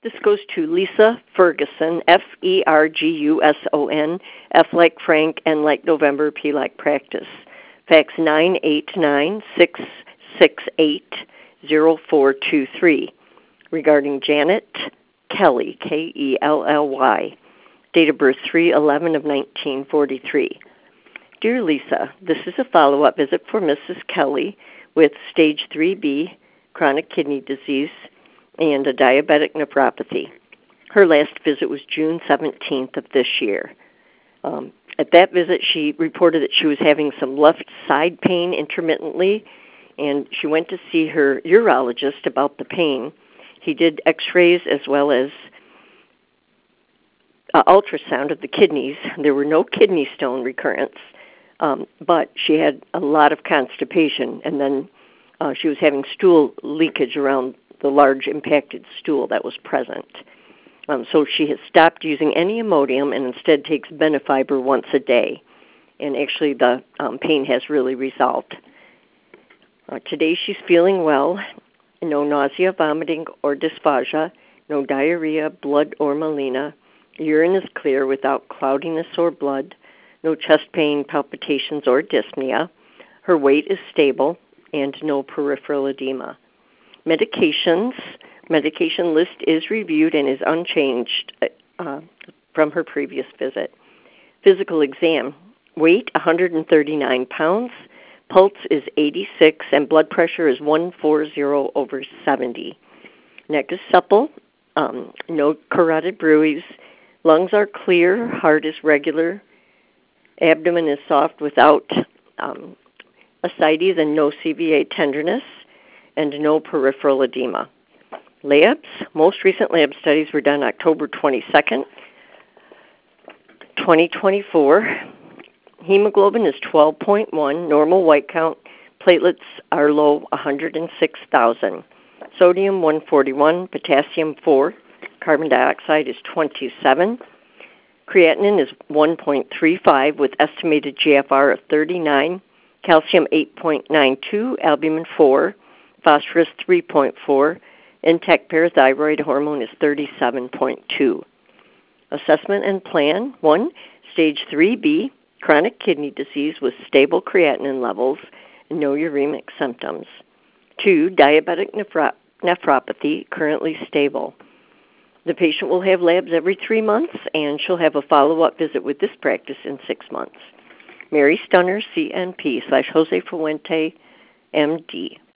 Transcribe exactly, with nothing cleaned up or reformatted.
This goes to Lisa Ferguson, F E R G U S O N, F like Frank, N like November, P like Practice. Fax nine eight nine, six six eight, zero four two three regarding Janet Kelly, K E L L Y, date of birth three eleven of nineteen forty-three. Dear Lisa, this is a follow-up visit for Missus Kelly with stage three B, chronic kidney disease, and a diabetic nephropathy. Her last visit was June seventeenth of this year. Um, at that visit, she reported that she was having some left side pain intermittently, and she went to see her urologist about the pain. He did x-rays as well as uh, ultrasound of the kidneys. There were no kidney stone recurrence, um, but she had a lot of constipation, and then uh, she was having stool leakage around the large impacted stool that was present. Um, so she has stopped using any Imodium and instead takes Benefiber once a day. And actually the um, pain has really resolved. Uh, today she's feeling well. No nausea, vomiting, or dysphagia. No diarrhea, blood, or melena. Urine is clear without cloudiness or blood. No chest pain, palpitations, or dyspnea. Her weight is stable and no peripheral edema. Medications. Medication list is reviewed and is unchanged uh, from her previous visit. Physical exam. Weight, one hundred thirty-nine pounds. Pulse is eighty-six, and blood pressure is one forty over seventy. Neck is supple. Um, no carotid bruits. Lungs are clear. Heart is regular. Abdomen is soft without um, ascites and no C V A tenderness, and no peripheral edema. Labs. Most recent lab studies were done October twenty-second, twenty twenty-four. Hemoglobin is twelve point one. Normal white count. Platelets are low, one hundred six thousand. Sodium, one forty-one. Potassium, four. Carbon dioxide is twenty-seven. Creatinine is one point three five with estimated G F R of thirty-nine. Calcium, eight point nine two. Albumin, four. Phosphorus, three point four. Intact parathyroid hormone is thirty-seven point two. Assessment and plan. One, stage three B, chronic kidney disease with stable creatinine levels and no uremic symptoms. Two, diabetic nephro- nephropathy, currently stable. The patient will have labs every three months, and she'll have a follow-up visit with this practice in six months. Mary Stunner, C N P, slash Jose Fuente, M D.